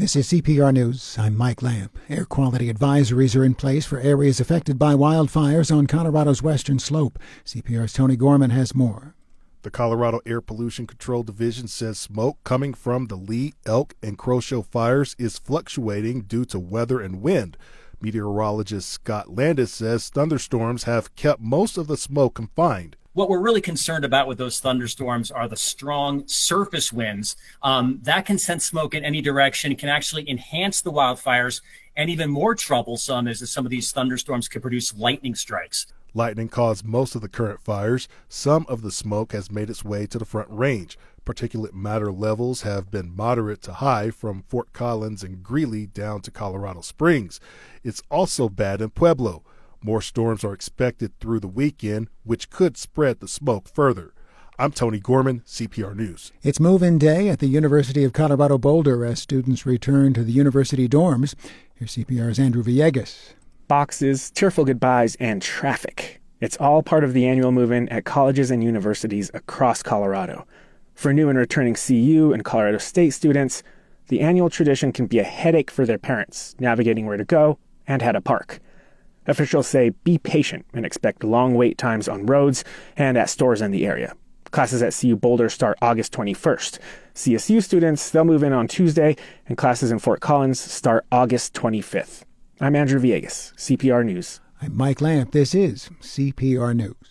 This is CPR News. I'm Mike Lamp. Air quality advisories are in place for areas affected by wildfires on Colorado's western slope. CPR's Tony Gorman has more. The Colorado Air Pollution Control Division says smoke coming from the Lee, Elk, and Crowshoe fires is fluctuating due to weather and wind. Meteorologist Scott Landis says thunderstorms have kept most of the smoke confined. What we're really concerned about with those thunderstorms are the strong surface winds. That can send smoke in any direction, can actually enhance the wildfires, and even more troublesome is that some of these thunderstorms could produce lightning strikes. Lightning caused most of the current fires. Some of the smoke has made its way to the Front Range. Particulate matter levels have been moderate to high from Fort Collins and Greeley down to Colorado Springs. It's also bad in Pueblo. More storms are expected through the weekend, which could spread the smoke further. I'm Tony Gorman, CPR News. It's move-in day at the University of Colorado Boulder as students return to the university dorms. Here's CPR's Andrew Villegas. Boxes, tearful goodbyes, and traffic. It's all part of the annual move-in at colleges and universities across Colorado. For new and returning CU and Colorado State students, the annual tradition can be a headache for their parents, navigating where to go and how to park. Officials say be patient and expect long wait times on roads and at stores in the area. Classes at CU Boulder start August 21st. CSU students, they'll move in on Tuesday, and classes in Fort Collins start August 25th. I'm Andrew Villegas, CPR News. I'm Mike Lamp. This is CPR News.